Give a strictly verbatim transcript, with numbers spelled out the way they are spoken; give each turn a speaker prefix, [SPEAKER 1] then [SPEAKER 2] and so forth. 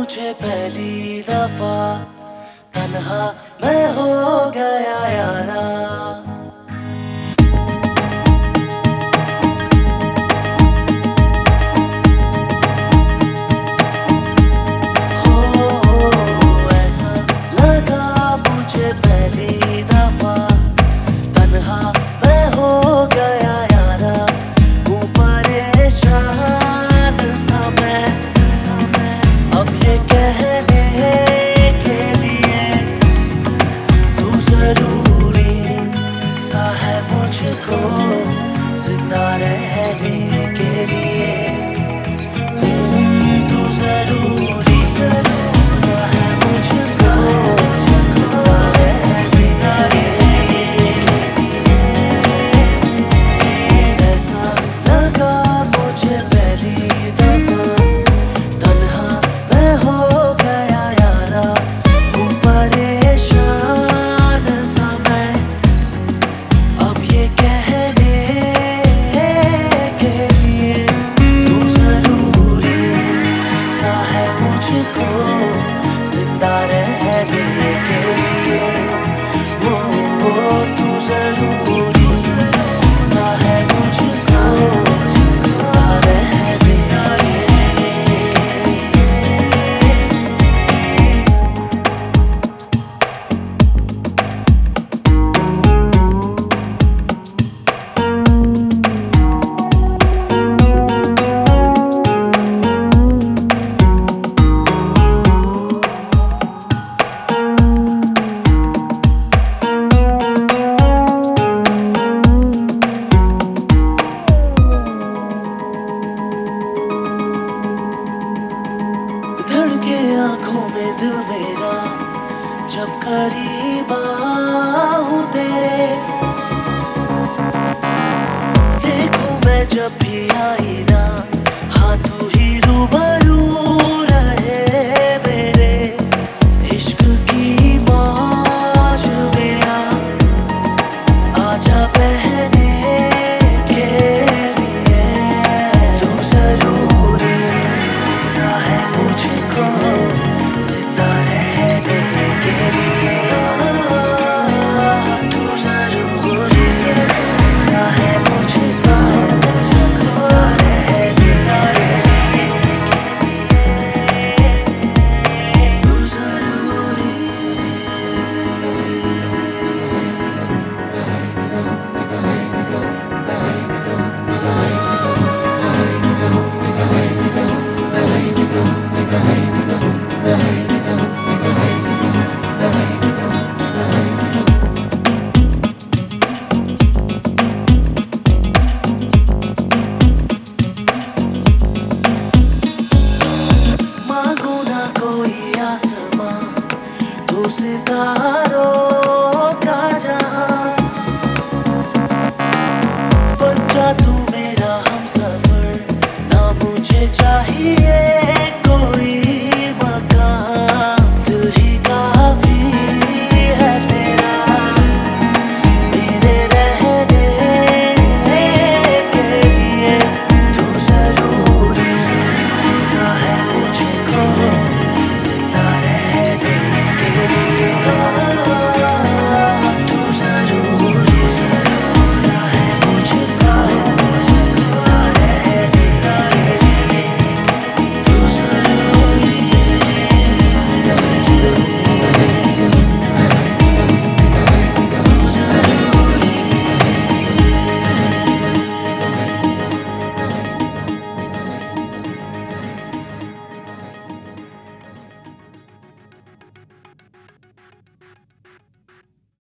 [SPEAKER 1] मुझे पहली दफा तन्हा मैं हो गया यारा। मुझको जिंदा रहने के लिए तू जरूरी सा है मुझको जिंदा रहने के लिए। ऐसा लगा मुझे पहली दफा तन्हा मैं हो गया यारा। हूँ परेशान सा मैं अब ये कहने के लिए तू जरूरी सा है मुझको जिंदा रहने के लिए। वो तू जरूरी सा है मुझको जिंदा रहने के लिए। धड़के आंखों में दिल मेरा जब करीब आऊं तेरे। देखूं मैं जब भी आई ना हाँ तू ही रूबरू रहे मेरे। इश्क की मौज में आ आजा बहने के लिए। तू जरूरी सा है मुझको जिंदा रहने के लिए। तू जरूरी सा है मुझको जिंदा रहने के लिए। तू जरूरी। मांगू ना कोई आसमां तू सितारा